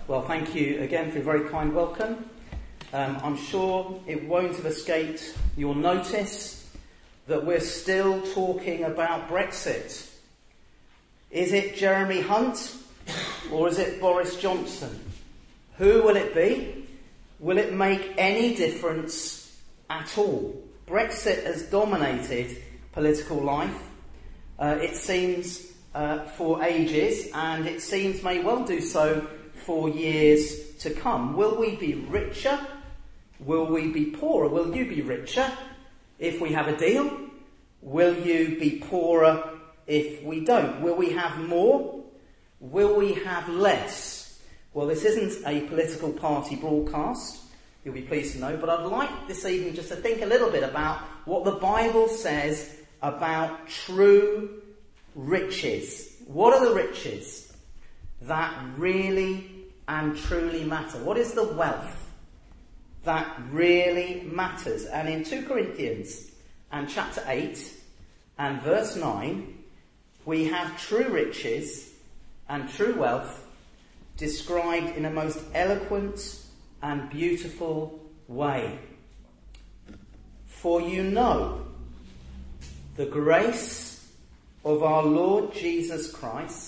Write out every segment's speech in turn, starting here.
Well, thank you again for a very kind welcome. I'm sure it won't have escaped your notice that we're still talking about Brexit. Is it Jeremy Hunt or is it Boris Johnson? Who will it be? Will it make any difference at all? Brexit has dominated political life, it seems, for ages, and it seems may well do so for years to come. Will we be richer? Will we be poorer? Will you be richer if we have a deal? Will you be poorer if we don't? Will we have more? Will we have less? Well, this isn't a political party broadcast, you'll be pleased to know, but I'd like this evening just to think a little bit about what the Bible says about true riches. What are the riches that really and truly matter? What is the wealth that really matters? And in 2 Corinthians and chapter 8 and verse 9, we have true riches and true wealth described in a most eloquent and beautiful way. For you know the grace of our Lord Jesus Christ,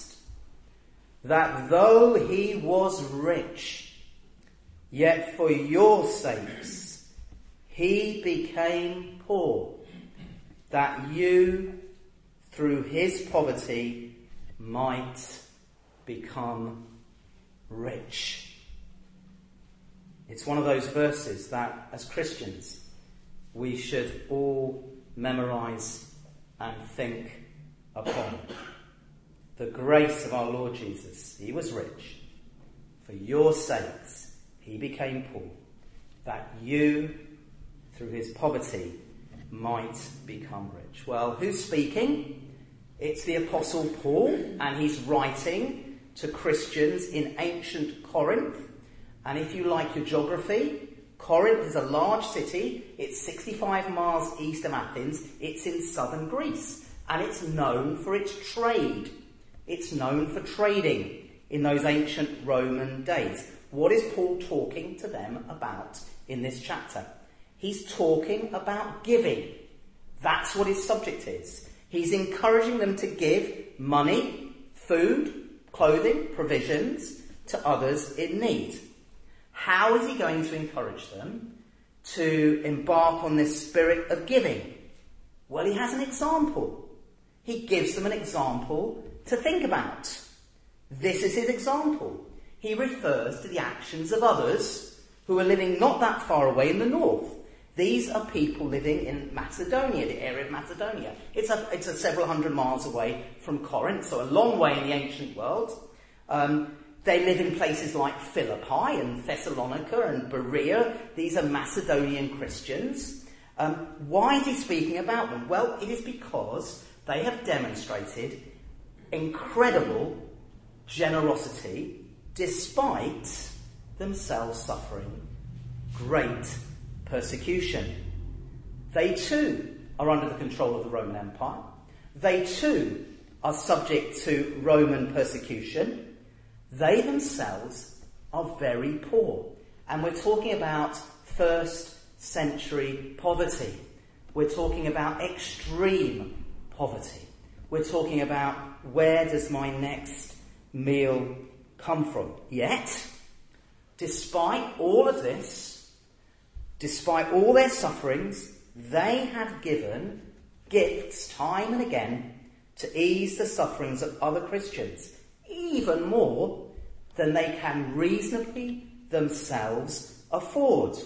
that though he was rich, yet for your sakes he became poor, that you through his poverty might become rich. It's one of those verses that as Christians we should all memorize and think upon. The grace of our Lord Jesus. He was rich. For your sakes, he became poor, that you, through his poverty, might become rich. Well, who's speaking? It's the Apostle Paul, and he's writing to Christians in ancient Corinth. And if you like your geography, Corinth is a large city. It's 65 miles east of Athens. It's in southern Greece, and it's known for its trade. It's known for trading in those ancient Roman days. What is Paul talking to them about in this chapter? He's talking about giving. That's what his subject is. He's encouraging them to give money, food, clothing, provisions to others in need. How is he going to encourage them to embark on this spirit of giving? Well, he has an example. He gives them an example to think about. This is his example. He refers to the actions of others who are living not that far away in the north. These are people living in Macedonia, the area of Macedonia. It's a several hundred miles away from Corinth, so a long way in the ancient world. They live in places like Philippi and Thessalonica and Berea. These are Macedonian Christians. Why is he speaking about them? Well, it is because they have demonstrated incredible generosity despite themselves suffering great persecution. They too are under the control of the Roman Empire. They too are subject to Roman persecution. They themselves are very poor. And we're talking about first century poverty. We're talking about extreme poverty. We're talking about where does my next meal come from? Yet, despite all of this, despite all their sufferings, they have given gifts time and again to ease the sufferings of other Christians, even more than they can reasonably themselves afford.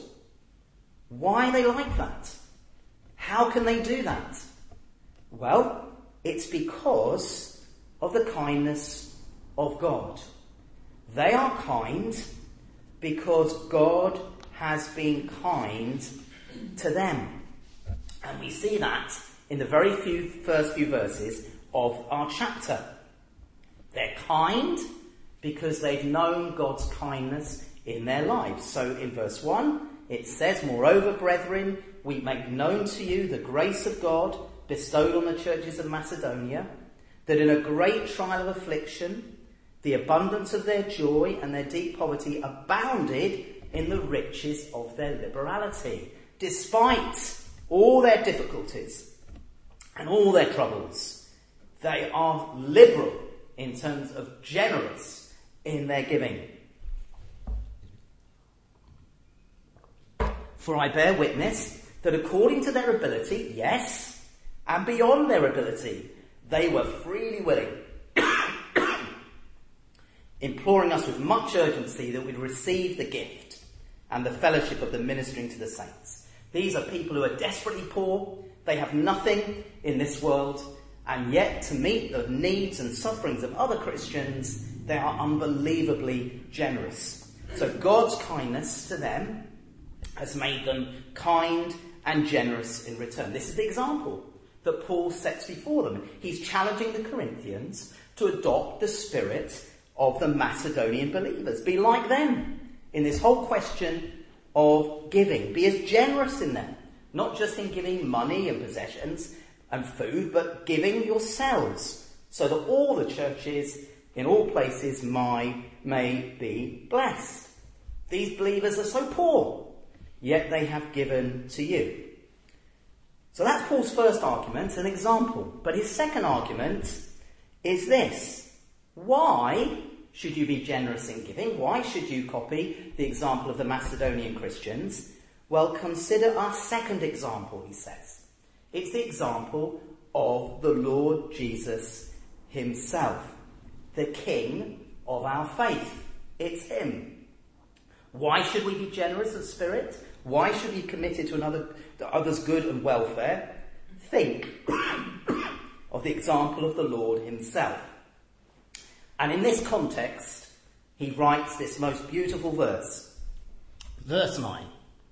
Why are they like that? How can they do that? Well, it's because of the kindness of God. They are kind because God has been kind to them. And we see that in the very first few verses of our chapter. They're kind because they've known God's kindness in their lives. So in verse 1, it says, "Moreover, brethren, we make known to you the grace of God bestowed on the churches of Macedonia, that in a great trial of affliction The abundance of their joy and their deep poverty abounded in the riches of their liberality. Despite all their difficulties and all their troubles, they are liberal in terms of generous in their giving. For I bear witness that according to their ability, yes, and beyond their ability, they were freely willing, imploring us with much urgency that we'd receive the gift and the fellowship of the ministering to the saints. These are people who are desperately poor. They have nothing in this world, and yet to meet the needs and sufferings of other Christians, they are unbelievably generous. So God's kindness to them has made them kind and generous in return. This is the example that Paul sets before them. He's challenging the Corinthians to adopt the spirit of the Macedonian believers. Be like them in this whole question of giving. Be as generous in them, not just in giving money and possessions and food, but giving yourselves, so that all the churches in all places may be blessed. These believers are so poor, yet they have given to you. So that's Paul's first argument, an example. But his second argument is this. Why should you be generous in giving? Why should you copy the example of the Macedonian Christians? Well, consider our second example, he says. It's the example of the Lord Jesus himself, the King of our faith. It's him. Why should we be generous of spirit? Why should we be committed to others' good and welfare? Think of the example of the Lord himself. And in this context, he writes this most beautiful verse. Verse 9.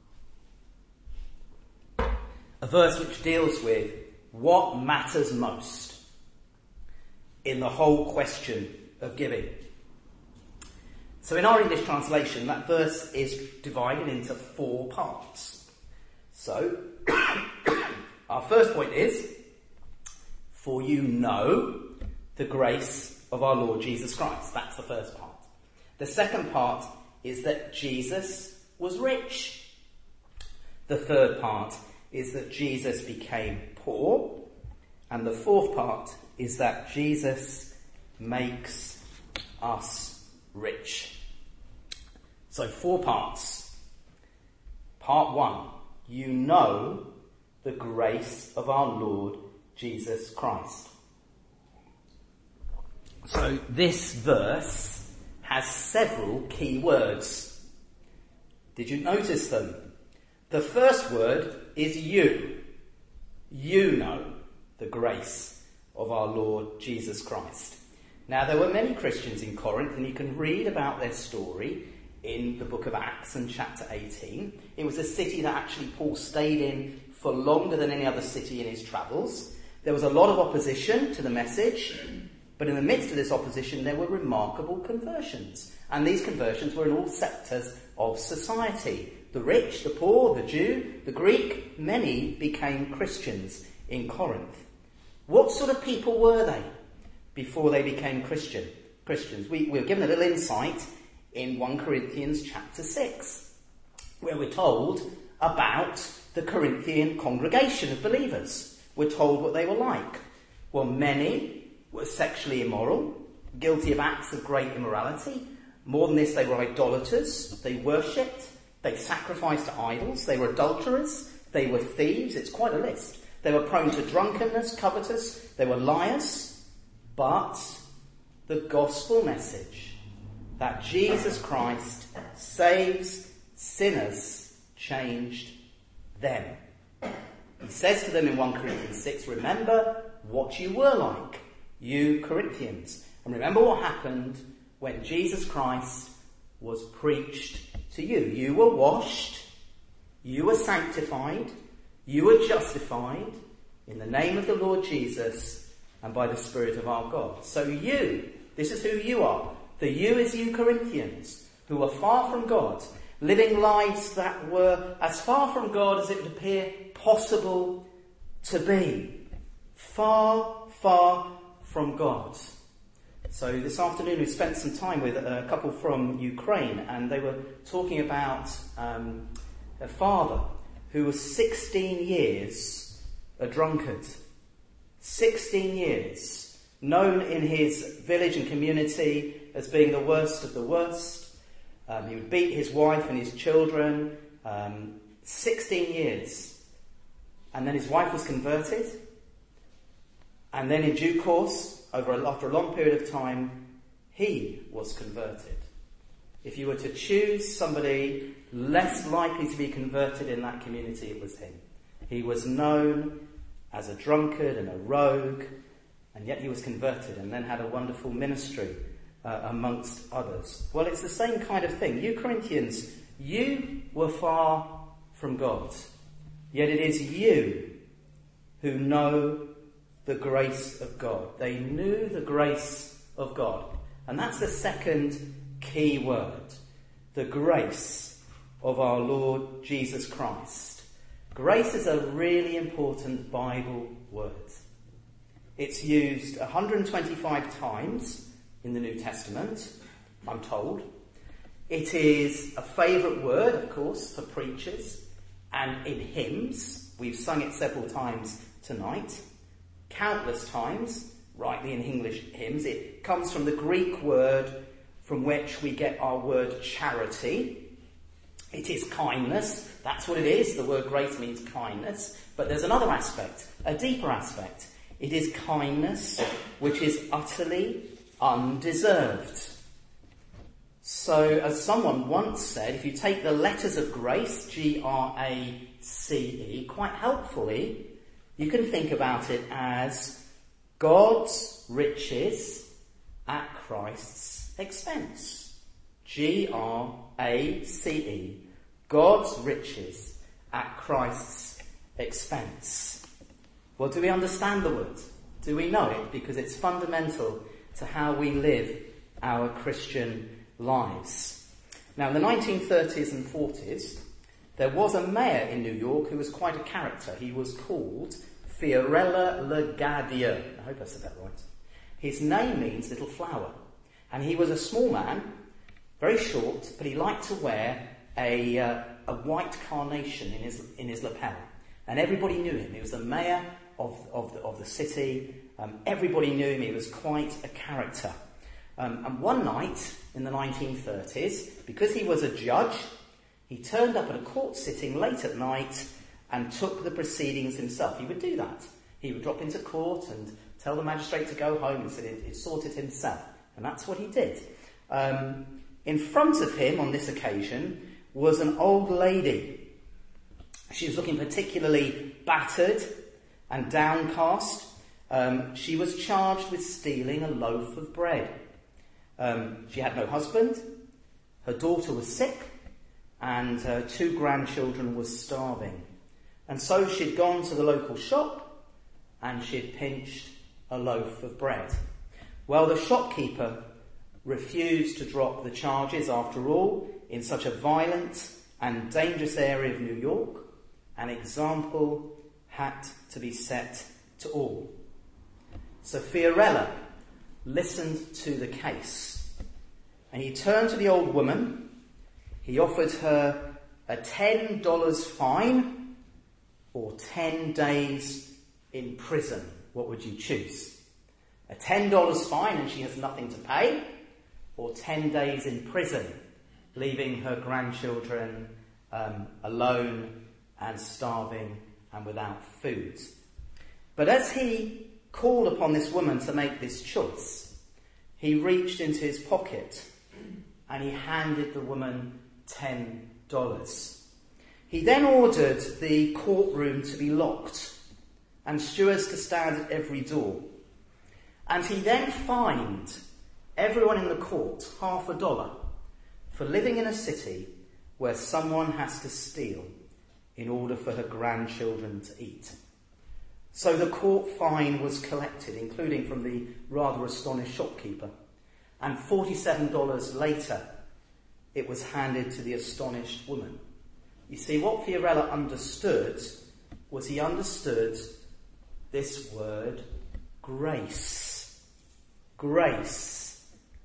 A verse which deals with what matters most in the whole question of giving. So in our English translation, that verse is divided into 4 parts. So, our first point is, for you know the grace of our Lord Jesus Christ. That's the first part. The second part is that Jesus was rich. The third part is that Jesus became poor. And the fourth part is that Jesus makes us rich. So 4 parts. Part 1, you know the grace of our Lord Jesus Christ. So this verse has several key words. Did you notice them? The first word is you. You know the grace of our Lord Jesus Christ. Now, there were many Christians in Corinth, and you can read about their story in the book of Acts and chapter 18. It was a city that actually Paul stayed in for longer than any other city in his travels. There was a lot of opposition to the message, but in the midst of this opposition there were remarkable conversions. And these conversions were in all sectors of society. The rich, the poor, the Jew, the Greek, many became Christians in Corinth. What sort of people were they before they became Christians? We were given a little insight in 1 Corinthians chapter 6, where we're told about the Corinthian congregation of believers. We're told what they were like. Well, many were sexually immoral, guilty of acts of great immorality. More than this, they were idolaters. They worshipped. They sacrificed to idols. They were adulterers. They were thieves. It's quite a list. They were prone to drunkenness, covetous. They were liars. But the gospel message that Jesus Christ saves sinners changed them. He says to them in 1 Corinthians 6, remember what you were like, you Corinthians. And remember what happened when Jesus Christ was preached to you. You were washed, you were sanctified, you were justified in the name of the Lord Jesus and by the Spirit of our God. So you, this is who you are. The you is you Corinthians, who are far from God, living lives that were as far from God as it would appear possible to be. Far, far from God. So this afternoon we spent some time with a couple from Ukraine, and they were talking about a father who was 16 years a drunkard. 16 years, known in his village and community as being the worst of the worst. He would beat his wife and his children. 16 years. And then his wife was converted. And then in due course, after a long period of time, he was converted. If you were to choose somebody less likely to be converted in that community, it was him. He was known as a drunkard and a rogue, and yet he was converted and then had a wonderful ministry amongst others. Well, it's the same kind of thing. You Corinthians, you were far from God, yet it is you who know the grace of God. They knew the grace of God. And that's the second key word. The grace of our Lord Jesus Christ. Grace is a really important Bible word. It's used 125 times in the New Testament, I'm told. It is a favourite word, of course, for preachers and in hymns. We've sung it several times tonight. Countless times, rightly in English hymns. It comes from the Greek word from which we get our word charity. It is kindness. That's what it is. The word grace means kindness. But there's another aspect, a deeper aspect. It is kindness which is utterly undeserved. So, as someone once said, if you take the letters of grace, Grace, quite helpfully, you can think about it as God's riches at Christ's expense. Grace, God's riches at Christ's expense. Well, do we understand the word? Do we know it? Because it's fundamental to how we live our Christian lives. Now, in the 1930s and 40s, there was a mayor in New York who was quite a character. He was called Fiorello LaGuardia. I hope I said that right. His name means little flower. And he was a small man, very short, but he liked to wear a white carnation in his lapel. And everybody knew him. He was the mayor of the city. Everybody knew him. He was quite a character. And one night in the 1930s, because he was a judge, he turned up at a court sitting late at night and took the proceedings himself. He would do that. He would drop into court and tell the magistrate to go home and said he'd sort it himself. And that's what he did. In front of him on this occasion was an old lady. She was looking particularly battered and downcast. She was charged with stealing a loaf of bread. She had no husband. Her daughter was sick. And her 2 grandchildren were starving. And so she'd gone to the local shop and she'd pinched a loaf of bread. Well, the shopkeeper refused to drop the charges. After all, in such a violent and dangerous area of New York, an example had to be set to all. So Fiorello listened to the case, and he turned to the old woman. He offered her a $10 fine or 10 days in prison. What would you choose? A $10 fine and she has nothing to pay, or 10 days in prison, leaving her grandchildren alone and starving and without food. But as he called upon this woman to make this choice, he reached into his pocket and he handed the woman $10. He then ordered the courtroom to be locked and stewards to stand at every door. And he then fined everyone in the court $50 for living in a city where someone has to steal in order for her grandchildren to eat. So the court fine was collected, including from the rather astonished shopkeeper. And $47 later, it was handed to the astonished woman. You see, what Fiorello understood was he understood this word, grace. Grace.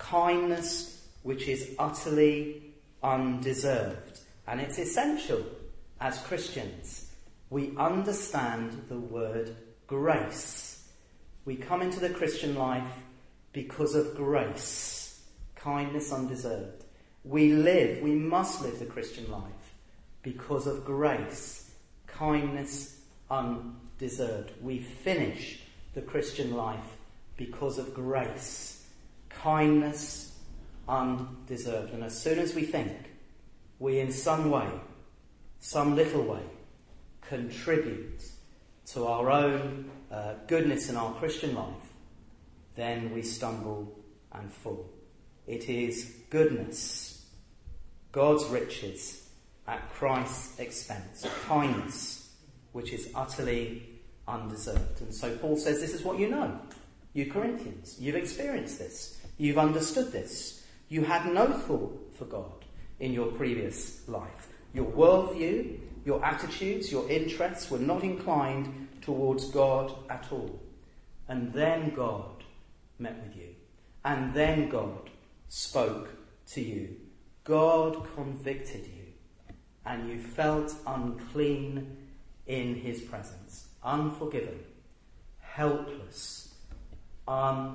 kindness which is utterly undeserved. And it's essential as Christians we understand the word grace. We come into the Christian life because of grace, kindness undeserved. We must live the Christian life because of grace, kindness undeserved. We finish the Christian life because of grace, kindness undeserved. And as soon as we think we in some way, some little way, contribute to our own goodness in our Christian life, then we stumble and fall. It is goodness, God's riches at Christ's expense, kindness which is utterly undeserved. And so Paul says this is what you know, you Corinthians. You've experienced this. You've understood this. You had no thought for God in your previous life. Your worldview, your attitudes, your interests were not inclined towards God at all. And then God met with you. And then God spoke to you. God convicted you. And you felt unclean in his presence. Unforgiven. Helpless. Undone.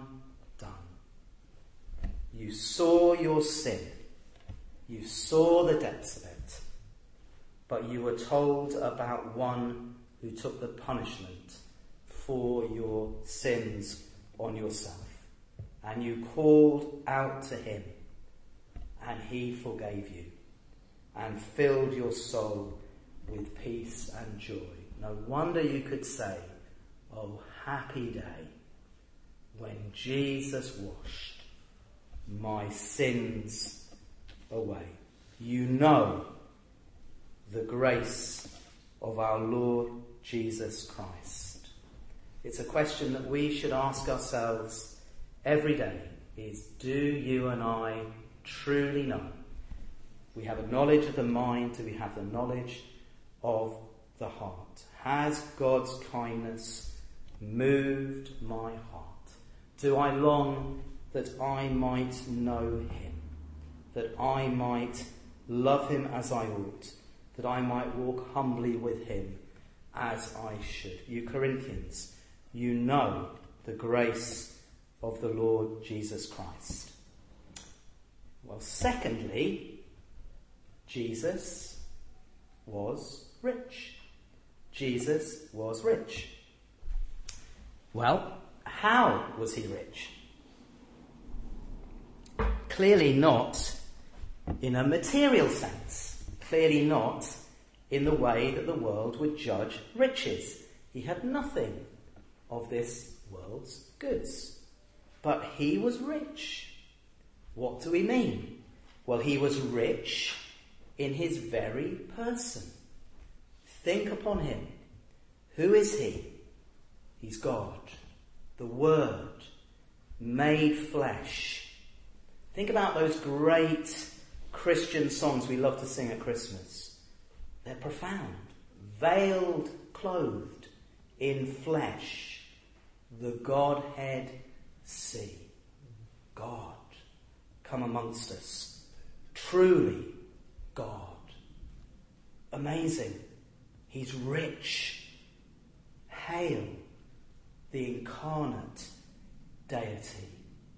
You saw your sin. You saw the depths of it. But you were told about one who took the punishment for your sins on yourself. And you called out to him, and he forgave you, and filled your soul with peace and joy. No wonder you could say, oh, happy day, when Jesus washed my sins away. You know the grace of our Lord Jesus Christ. It's a question that we should ask ourselves every day is, do you and I truly know? We have a knowledge of the mind, do we have the knowledge of the heart? Has God's kindness moved my heart? Do I long that I might know him, that I might love him as I ought, that I might walk humbly with him as I should? You Corinthians, you know the grace of the Lord Jesus Christ. Well, secondly, Jesus was rich. Jesus was rich. Well, how was he rich? Clearly not in a material sense. Clearly not in the way that the world would judge riches. He had nothing of this world's goods. But he was rich. What do we mean? Well, he was rich in his very person. Think upon him. Who is he? He's God, the Word, made flesh. Think about those great Christian songs we love to sing at Christmas. They're profound. Veiled, clothed in flesh, the Godhead see. God, come amongst us. Truly God. Amazing. He's rich. Hail the incarnate deity.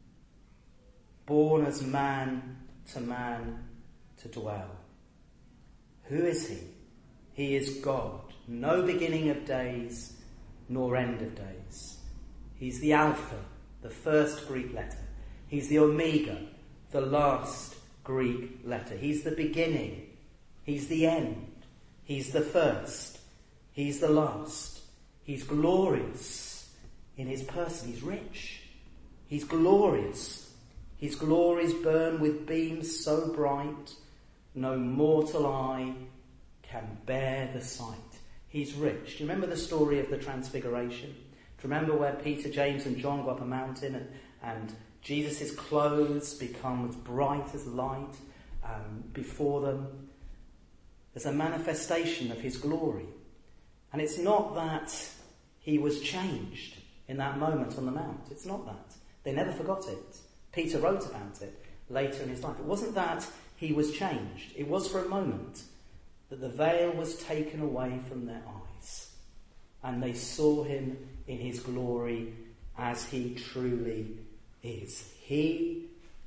Born as man to dwell. Who is he? He is God. No beginning of days nor end of days. He's the Alpha, the first Greek letter. He's the Omega, the last Greek letter. He's the beginning. He's the end. He's the first. He's the last. He's glorious in his person. He's rich. He's glorious. His glories burn with beams so bright, no mortal eye can bear the sight. He's rich. Do you remember the story of the Transfiguration? Do you remember where Peter, James and John go up a mountain and Jesus' clothes become as bright as light before them? There's a manifestation of his glory. And it's not that he was changed in that moment on the mount. It's not that. They never forgot it. Peter wrote about it later in his life. It wasn't that he was changed. It was for a moment that the veil was taken away from their eyes and they saw him in his glory as he truly is. He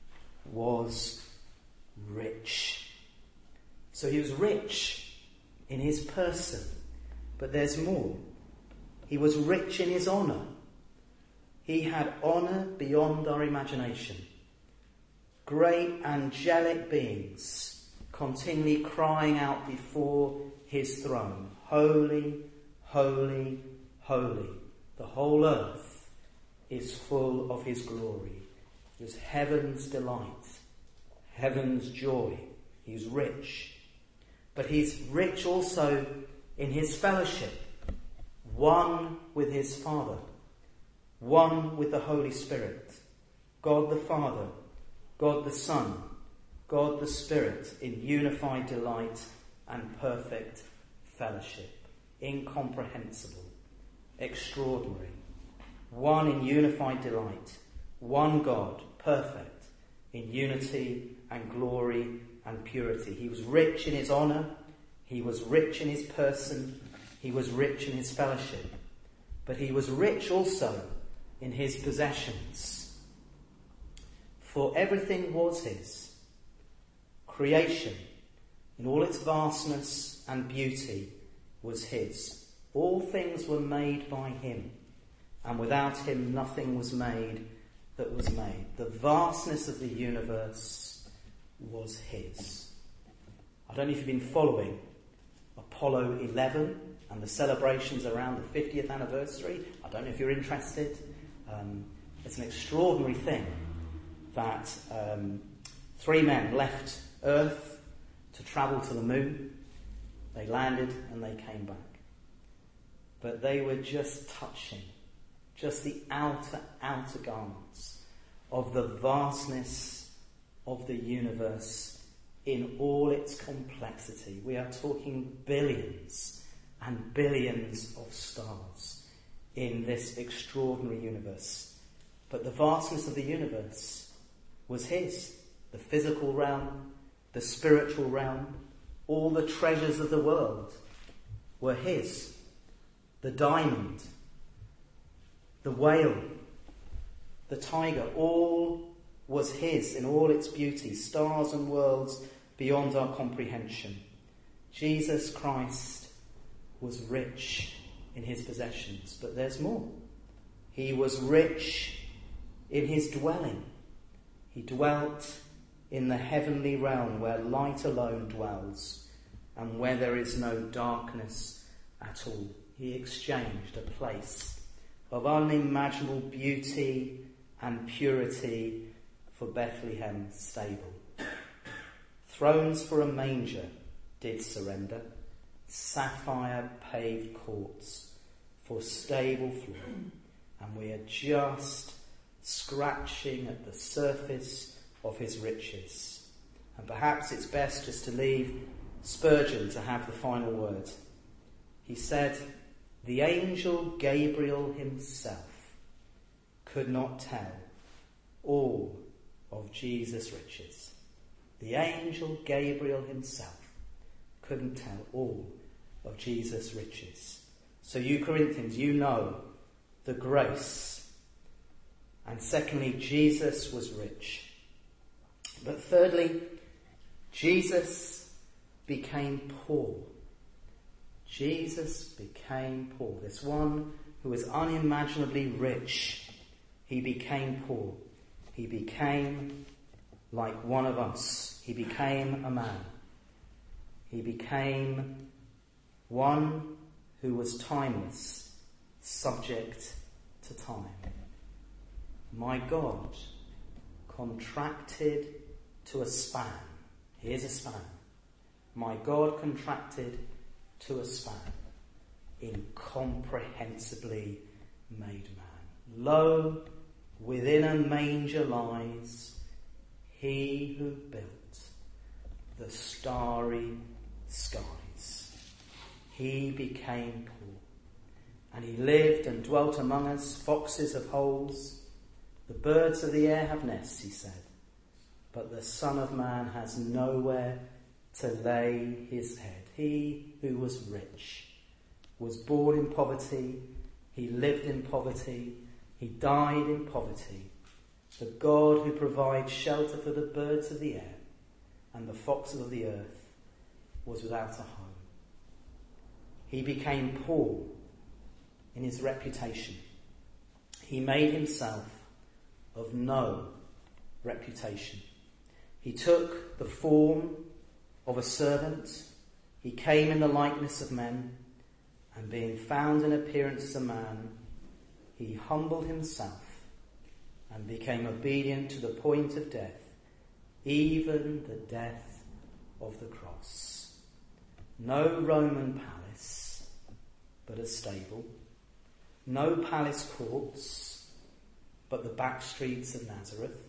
was rich. So he was rich in his person, but there's more. He was rich in his honour. He had honour beyond our imagination. Great angelic beings continually crying out before his throne, holy, holy, holy. The whole earth is full of his glory. It was heaven's delight, heaven's joy. He's rich. But he's rich also in his fellowship, one with his Father, one with the Holy Spirit, God the Father, God the Son, God the Spirit in unified delight and perfect fellowship. Incomprehensible, extraordinary. One in unified delight, one God, perfect, in unity and glory and purity. He was rich in his honour, he was rich in his person, he was rich in his fellowship, but he was rich also in his possessions. For everything was his. Creation, in all its vastness and beauty, was his. All things were made by him, and without him nothing was made that was made. The vastness of the universe was his. I don't know if you've been following Apollo 11 and the celebrations around the 50th anniversary. I don't know if you're interested. It's an extraordinary thing that 3 men left Earth to travel to the moon. They landed and they came back. But they were just touching, just the outer garments of the vastness of the universe in all its complexity. We are talking billions and billions of stars in this extraordinary universe. But the vastness of the universe was his. The physical realm, the spiritual realm, all the treasures of the world were his. The diamond, the whale, the tiger, all was his in all its beauty, stars and worlds beyond our comprehension. Jesus Christ was rich in his possessions, but there's more. He was rich in his dwelling. He dwelt in the heavenly realm where light alone dwells and where there is no darkness at all. He exchanged a place of unimaginable beauty and purity for Bethlehem's stable. Thrones for a manger did surrender, sapphire paved courts for stable floor, and we are just scratching at the surface of his riches. And perhaps it's best just to leave Spurgeon to have the final word. He said, "The angel Gabriel himself could not tell all of Jesus' riches." The angel Gabriel himself couldn't tell all of Jesus' riches. So you Corinthians, you know the grace. And secondly, Jesus was rich. But thirdly, Jesus became poor. Jesus became poor. This one who was unimaginably rich, he became poor. He became like one of us. He became a man. He became one who was timeless, subject to time. My God contracted to a span. Here's a span. My God contracted to a span, incomprehensibly made man. Lo, within a manger lies he who built the starry skies. He became poor, and he lived and dwelt among us, foxes of holes, The birds of the air have nests, he said, but the Son of Man has nowhere to lay his head. He who was rich was born in poverty, he lived in poverty, he died in poverty. The God who provides shelter for the birds of the air and the foxes of the earth was without a home. He became poor in his reputation. He made himself of no reputation. He took the form of a servant. He came in the likeness of men, and being found in appearance as a man, he humbled himself and became obedient to the point of death, even the death of the cross. No Roman palace, but a stable. No palace courts, but the back streets of Nazareth.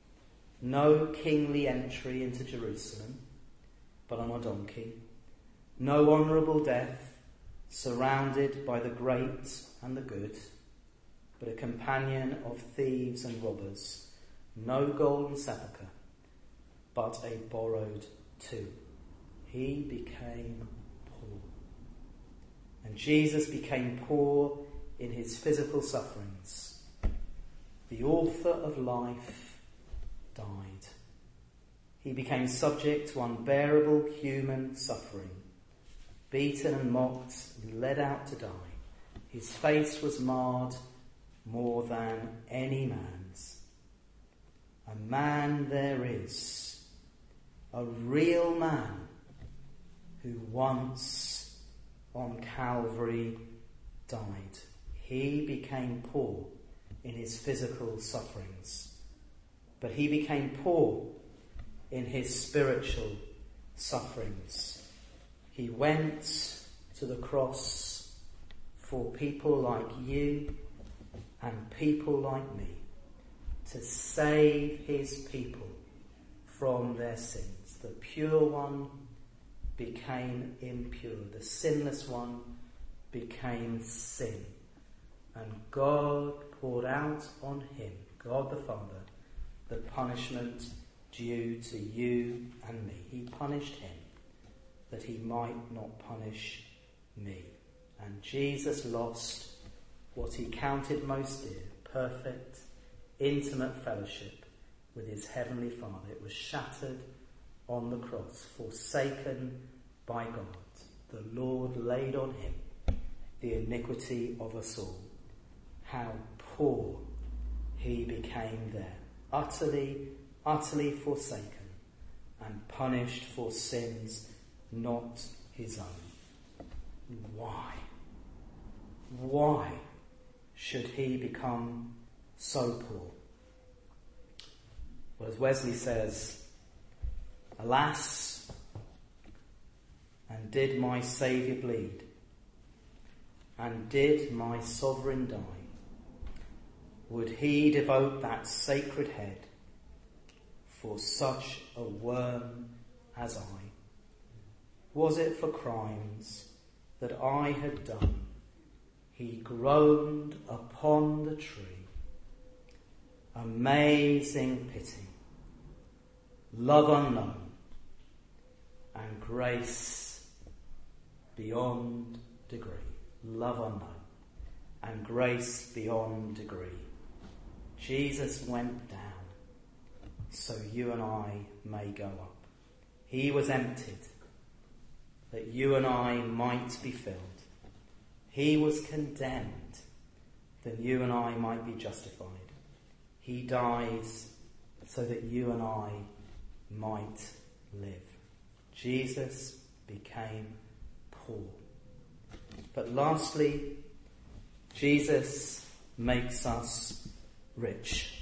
No kingly entry into Jerusalem, but on a donkey. No honourable death, surrounded by the great and the good, but a companion of thieves and robbers. No golden sepulchre, but a borrowed tomb. He became poor. And Jesus became poor in his physical sufferings. The author of life died. He became subject to unbearable human suffering, beaten and mocked and led out to die. His face was marred more than any man's. A man there is, a real man, who once on Calvary died. He became poor in his physical sufferings, but he became poor in his spiritual sufferings. He went to the cross for people like you and people like me, to save his people from their sins. The pure one became impure. The sinless one became sin. And God poured out on him, God the Father, the punishment due to you and me. He punished him that he might not punish me. And Jesus lost what he counted most dear, perfect, intimate fellowship with his heavenly Father. It was shattered on the cross, forsaken by God. The Lord laid on him the iniquity of us all. How poor he became there, utterly, utterly forsaken and punished for sins not his own. Why? Why should he become so poor? Well, as Wesley says, alas, and did my Saviour bleed, and did my Sovereign die, would he devote that sacred head for such a worm as I? Was it for crimes that I had done he groaned upon the tree? Amazing pity, love unknown, and grace beyond degree. Love unknown and grace beyond degree. Jesus went down so you and I may go up. He was emptied that you and I might be filled. He was condemned that you and I might be justified. He dies so that you and I might live. Jesus became poor. But lastly, Jesus makes us rich.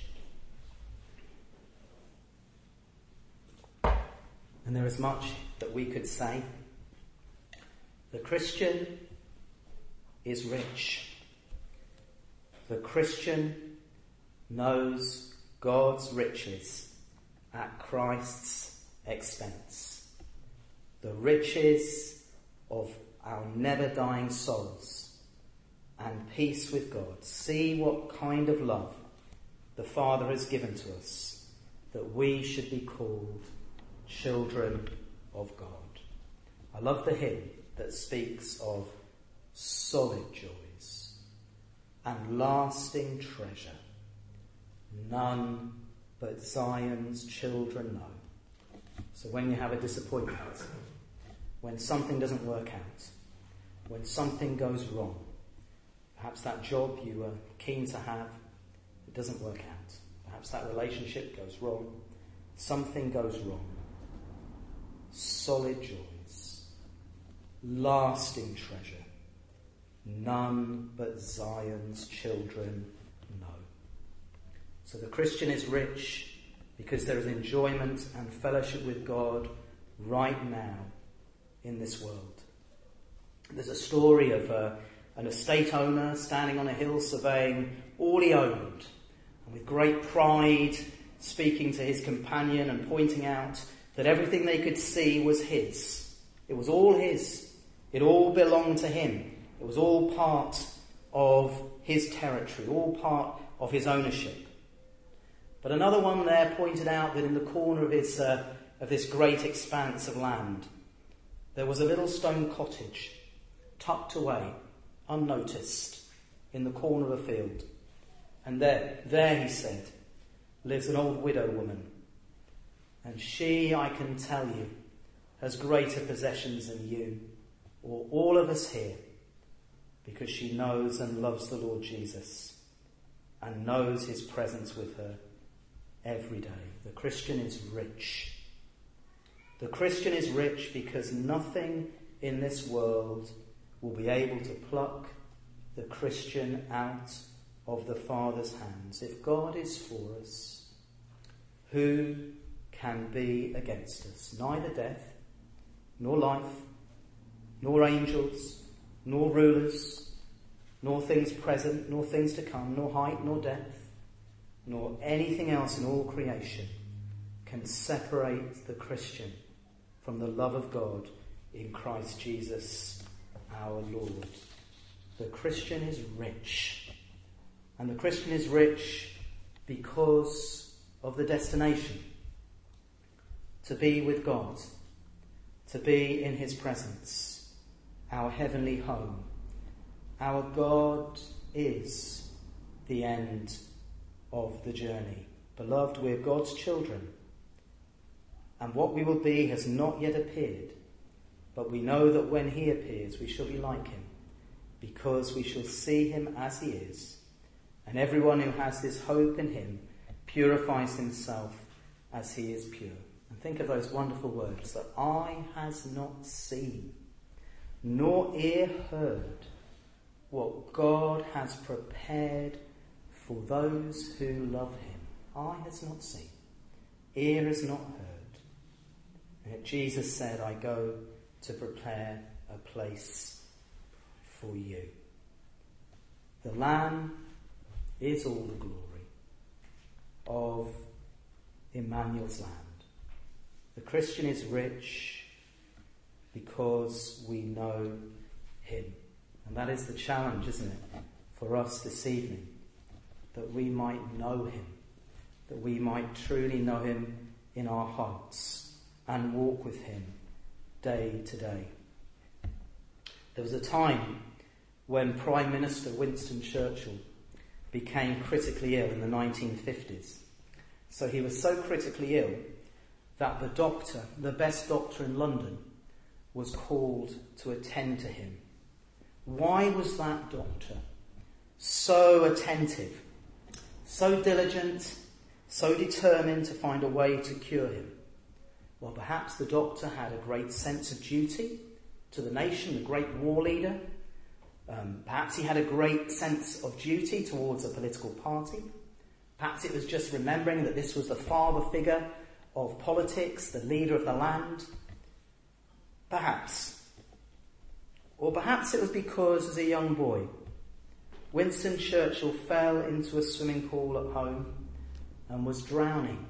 And there is much that we could say. The Christian is rich. The Christian knows God's riches at Christ's expense. The riches of our never-dying souls and peace with God. See what kind of love the Father has given to us, that we should be called children of God. I love the hymn that speaks of solid joys and lasting treasure. None but Zion's children know. So when you have a disappointment, when something doesn't work out, when something goes wrong, perhaps that job you were keen to have, it doesn't work out. Perhaps that relationship goes wrong. Something goes wrong. Solid joys, lasting treasure. None but Zion's children know. So the Christian is rich because there is enjoyment and fellowship with God right now in this world. There's a story of an estate owner standing on a hill surveying all he owned, and with great pride speaking to his companion and pointing out that everything they could see was his. It was all his. It all belonged to him. It was all part of his territory, all part of his ownership. But another one there pointed out that in the corner of this great expanse of land, there was a little stone cottage tucked away, unnoticed, in the corner of a field. And there, he said, lives an old widow woman. And she, I can tell you, has greater possessions than you, or all of us here, because she knows and loves the Lord Jesus and knows his presence with her every day. The Christian is rich. The Christian is rich because nothing in this world will be able to pluck the Christian out of the Father's hands. If God is for us, who can be against us? Neither death, nor life, nor angels, nor rulers, nor things present, nor things to come, nor height, nor depth, nor anything else in all creation can separate the Christian from the love of God in Christ Jesus our Lord. The Christian is rich. And the Christian is rich because of the destination. To be with God. To be in his presence. Our heavenly home. Our God is the end of the journey. Beloved, we're God's children. And what we will be has not yet appeared. But we know that when he appears, we shall be like him, because we shall see him as he is. And everyone who has this hope in him purifies himself as he is pure. And think of those wonderful words, that eye has not seen, nor ear heard, what God has prepared for those who love him. Eye has not seen, ear has not heard. And yet Jesus said, I go to prepare a place for you. The Lamb is all the glory of Emmanuel's land. The Christian is rich because we know him. And that is the challenge, isn't it, for us this evening, that we might know him, that we might truly know him in our hearts and walk with him day to day. There was a time when Prime Minister Winston Churchill became critically ill in the 1950s. So he was so critically ill that the doctor, the best doctor in London, was called to attend to him. Why was that doctor so attentive, so diligent, so determined to find a way to cure him? Well, perhaps the doctor had a great sense of duty to the nation, the great war leader. Perhaps he had a great sense of duty towards a political party. Perhaps it was just remembering that this was the father figure of politics, the leader of the land. Perhaps. Or perhaps it was because, as a young boy, Winston Churchill fell into a swimming pool at home and was drowning.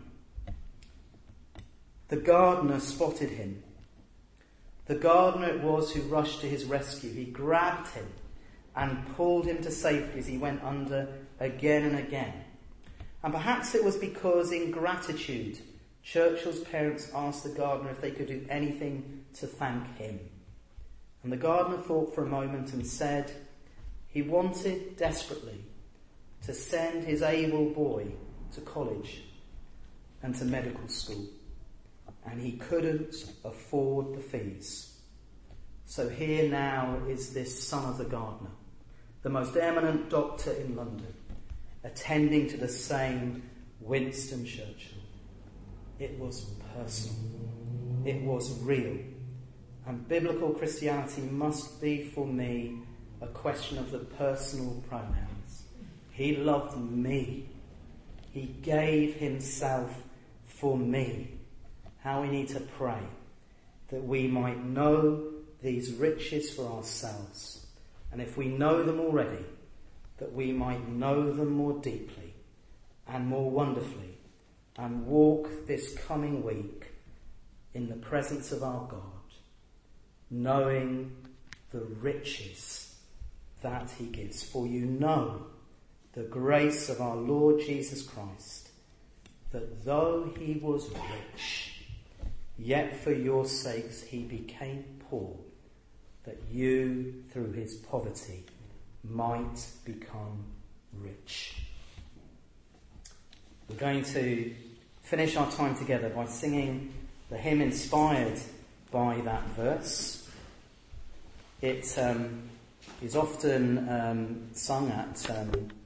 The gardener spotted him. The gardener it was who rushed to his rescue. He grabbed him and pulled him to safety as he went under again and again. And perhaps it was because in gratitude, Churchill's parents asked the gardener if they could do anything to thank him. And the gardener thought for a moment and said he wanted desperately to send his able boy to college and to medical school, and he couldn't afford the fees. So here now is this son of the gardener, the most eminent doctor in London, attending to the same Winston Churchill. It was personal. It was real. And biblical Christianity must be for me a question of the personal pronouns. He loved me. He gave himself for me. How we need to pray that we might know these riches for ourselves. And if we know them already, that we might know them more deeply and more wonderfully and walk this coming week in the presence of our God, knowing the riches that he gives. For you know the grace of our Lord Jesus Christ, that though he was rich, yet for your sakes he became poor, that you through his poverty might become rich. We're going to finish our time together by singing the hymn inspired by that verse. It is often sung at